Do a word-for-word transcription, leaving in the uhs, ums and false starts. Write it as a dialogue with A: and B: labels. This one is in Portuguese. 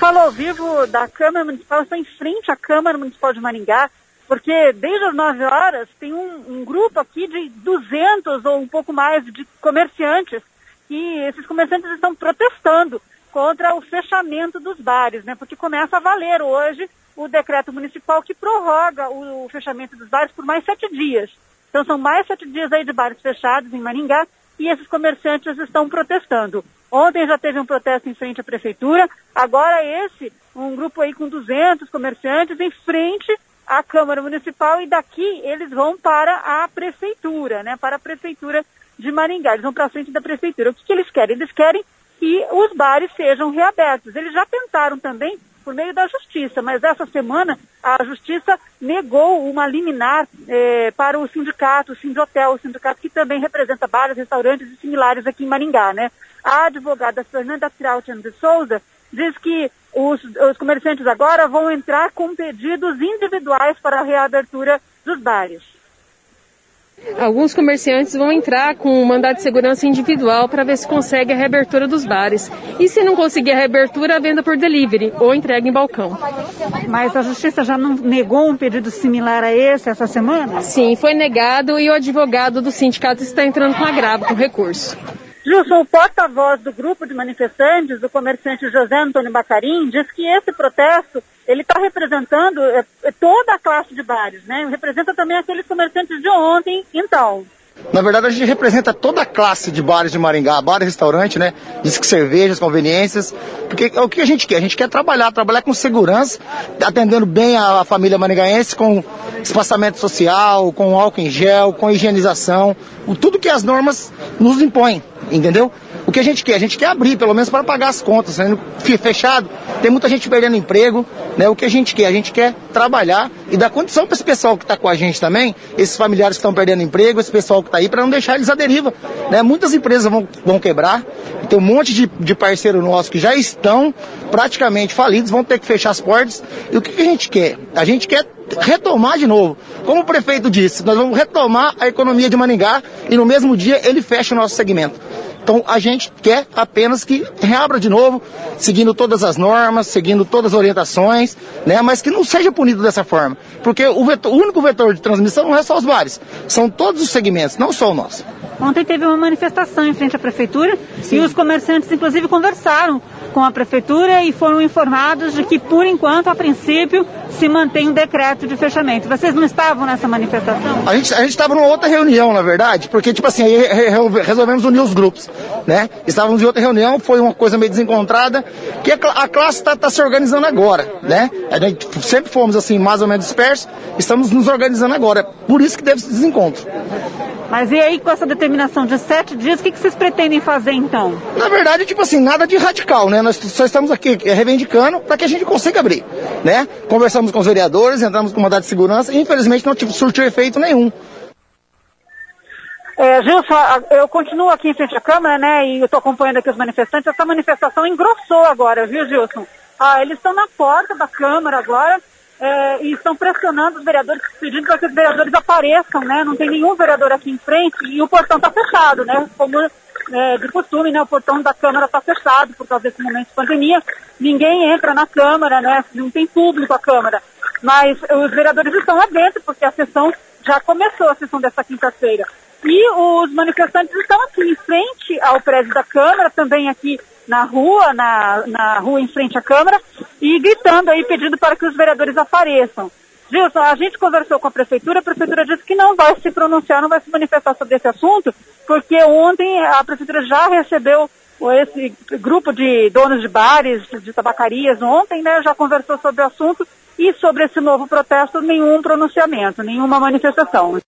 A: fala ao vivo da Câmara Municipal, está em frente à Câmara Municipal de Maringá, porque desde as nove horas tem um, um grupo aqui de duzentos ou um pouco mais de comerciantes, e esses comerciantes estão protestando contra o fechamento dos bares, né? Porque começa a valer hoje o decreto municipal que prorroga o, o fechamento dos bares por mais sete dias. Então são mais sete dias aí de bares fechados em Maringá e esses comerciantes estão protestando. Ontem já teve um protesto em frente à prefeitura, agora esse, um grupo aí com duzentos comerciantes em frente à Câmara Municipal, e daqui eles vão para a prefeitura, né? Para a prefeitura de Maringá, eles vão para a frente da prefeitura. O que, que eles querem? Eles querem que os bares sejam reabertos. Eles já tentaram também por meio da justiça, mas essa semana a justiça negou uma liminar eh, para o sindicato, o Sindhotel, o sindicato que também representa bares, restaurantes e similares aqui em Maringá, né? A advogada Fernanda Trautem de Souza diz que os, os comerciantes agora vão entrar com pedidos individuais para a reabertura dos bares.
B: Alguns comerciantes vão entrar com um mandado de segurança individual para ver se consegue a reabertura dos bares. E se não conseguir a reabertura, a venda por delivery ou entrega em balcão.
A: Mas a justiça já não negou um pedido similar a esse essa semana?
B: Sim, foi negado e o advogado do sindicato está entrando com agravo, com recurso.
A: Gilson, o porta-voz do grupo de manifestantes, o comerciante José Antônio Bacarim, diz que esse protesto, ele está representando é, toda a classe de bares, né? Representa também aqueles comerciantes de ontem, então.
C: Na verdade, a gente representa toda a classe de bares de Maringá, bar e restaurante, né? Diz que cervejas, conveniências, porque é o que a gente quer. A gente quer trabalhar, trabalhar com segurança, atendendo bem a, a família maringaense, com espaçamento social, com álcool em gel, com higienização, com tudo que as normas nos impõem, entendeu? O que a gente quer? A gente quer abrir, pelo menos para pagar as contas, sendo fechado, tem muita gente perdendo emprego, né? O que a gente quer? A gente quer trabalhar e dar condição para esse pessoal que está com a gente também, esses familiares que estão perdendo emprego, esse pessoal que está aí, para não deixar eles à deriva, né? Muitas empresas vão, vão quebrar, tem um monte de, de parceiros nossos que já estão praticamente falidos, vão ter que fechar as portas. E o que, que a gente quer? A gente quer retomar de novo. Como o prefeito disse, nós vamos retomar a economia de Maringá e no mesmo dia ele fecha o nosso segmento. Então a gente quer apenas que reabra de novo, seguindo todas as normas, seguindo todas as orientações, né? Mas que não seja punido dessa forma. Porque o, vetor, o único vetor de transmissão não é só os bares, são todos os segmentos, não só o nosso.
A: Ontem teve uma manifestação em frente à prefeitura. Sim. E os comerciantes inclusive conversaram com a prefeitura e foram informados de que, por enquanto, a princípio, se mantém um decreto de fechamento. Vocês não estavam nessa manifestação?
C: A gente a gente estava numa outra reunião, na verdade, porque, tipo assim, resolvemos unir os grupos, né? Estávamos em outra reunião, foi uma coisa meio desencontrada, que a, a classe está tá se organizando agora, né? A gente sempre fomos, assim, mais ou menos dispersos, estamos nos organizando agora. Por isso que teve esse desencontro.
A: Mas e aí, com essa determinação de sete dias, o que, que vocês pretendem fazer, então?
C: Na verdade, tipo assim, nada de radical, né? Nós só estamos aqui reivindicando para que a gente consiga abrir, né? Conversamos com os vereadores, entramos com mandado de segurança e, infelizmente, não surtiu efeito nenhum.
A: É, Gilson, eu continuo aqui em frente à Câmara, né? E eu estou acompanhando aqui os manifestantes. Essa manifestação engrossou agora, viu, Gilson? Ah, eles estão na porta da Câmara agora. É, e estão pressionando os vereadores, pedindo para que os vereadores apareçam, né? Não tem nenhum vereador aqui em frente e o portão está fechado, né? Como é, de costume, né? O portão da Câmara está fechado por causa desse momento de pandemia. Ninguém entra na Câmara, né? Não tem público a Câmara. Mas os vereadores estão lá dentro porque a sessão já começou, a sessão dessa quinta-feira. E os manifestantes estão aqui em frente ao prédio da Câmara, também aqui na rua, na, na rua em frente à Câmara, e gritando aí, pedindo para que os vereadores apareçam. Gilson, a gente conversou com a Prefeitura, a Prefeitura disse que não vai se pronunciar, não vai se manifestar sobre esse assunto, porque ontem a Prefeitura já recebeu esse grupo de donos de bares, de tabacarias ontem, né, já conversou sobre o assunto, e sobre esse novo protesto, nenhum pronunciamento, nenhuma manifestação.